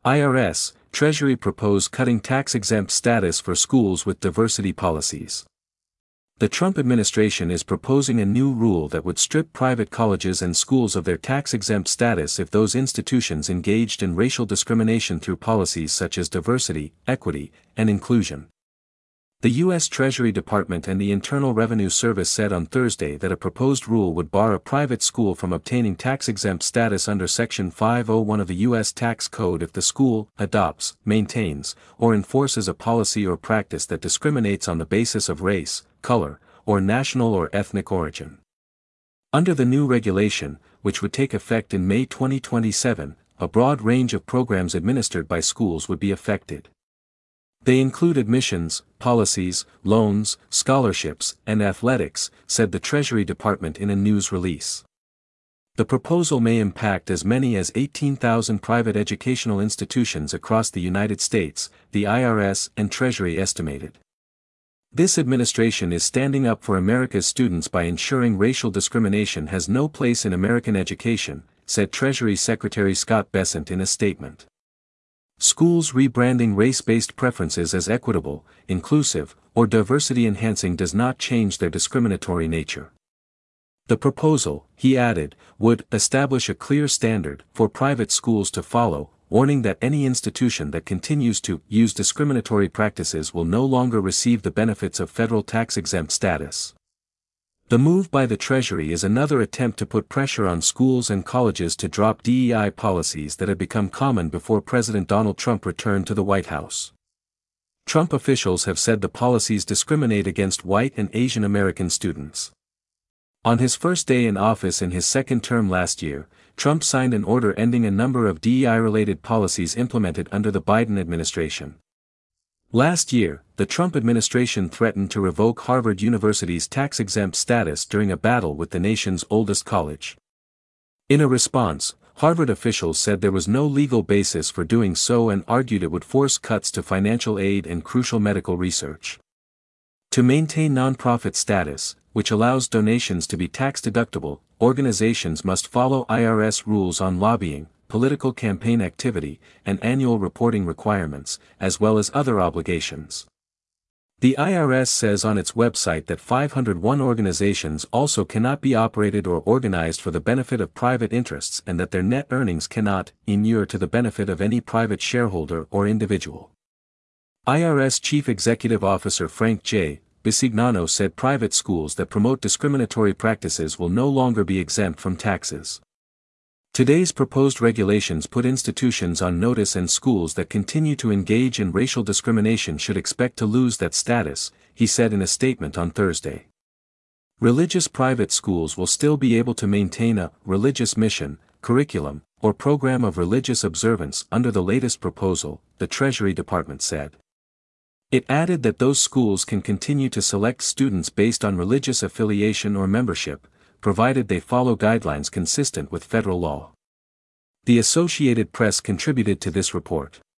IRS, Treasury propose cutting tax-exempt status for schools with diversity policies. The Trump administration is proposing a new rule that would strip private colleges and schools of their tax-exempt status if those institutions engaged in racial discrimination through policies such as diversity, equity, and inclusion. The U.S. Treasury Department and the Internal Revenue Service said on Thursday that a proposed rule would bar a private school from obtaining tax-exempt status under Section 501 of the U.S. Tax Code if the school adopts, maintains, or enforces a policy or practice that discriminates on the basis of race, color, or national or ethnic origin. Under the new regulation, which would take effect in May 2027, a broad range of programs administered by schools would be affected. They include admissions, policies, loans, scholarships, and athletics, said the Treasury Department in a news release. The proposal may impact as many as 18,000 private educational institutions across the United States, the IRS and Treasury estimated. This administration is standing up for America's students by ensuring racial discrimination has no place in American education, said Treasury Secretary Scott Bessent in a statement. Schools rebranding race-based preferences as equitable, inclusive, or diversity-enhancing does not change their discriminatory nature. The proposal, he added, would establish a clear standard for private schools to follow, warning that any institution that continues to use discriminatory practices will no longer receive the benefits of federal tax-exempt status. The move by the Treasury is another attempt to put pressure on schools and colleges to drop DEI policies that had become common before President Donald Trump returned to the White House. Trump officials have said the policies discriminate against white and Asian American students. On his first day in office in his second term last year, Trump signed an order ending a number of DEI-related policies implemented under the Biden administration. Last year, the Trump administration threatened to revoke Harvard University's tax-exempt status during a battle with the nation's oldest college. In a response, Harvard officials said there was no legal basis for doing so and argued it would force cuts to financial aid and crucial medical research. To maintain nonprofit status, which allows donations to be tax-deductible, organizations must follow IRS rules on lobbying, political campaign activity, and annual reporting requirements, as well as other obligations. The IRS says on its website that 501 organizations also cannot be operated or organized for the benefit of private interests and that their net earnings cannot inure to the benefit of any private shareholder or individual. IRS Chief Executive Officer Frank J. Bisignano said private schools that promote discriminatory practices will no longer be exempt from taxes. Today's proposed regulations put institutions on notice, and schools that continue to engage in racial discrimination should expect to lose that status, he said in a statement on Thursday. Religious private schools will still be able to maintain a religious mission, curriculum, or program of religious observance under the latest proposal, the Treasury Department said. It added that those schools can continue to select students based on religious affiliation or membership, provided they follow guidelines consistent with federal law. The Associated Press contributed to this report.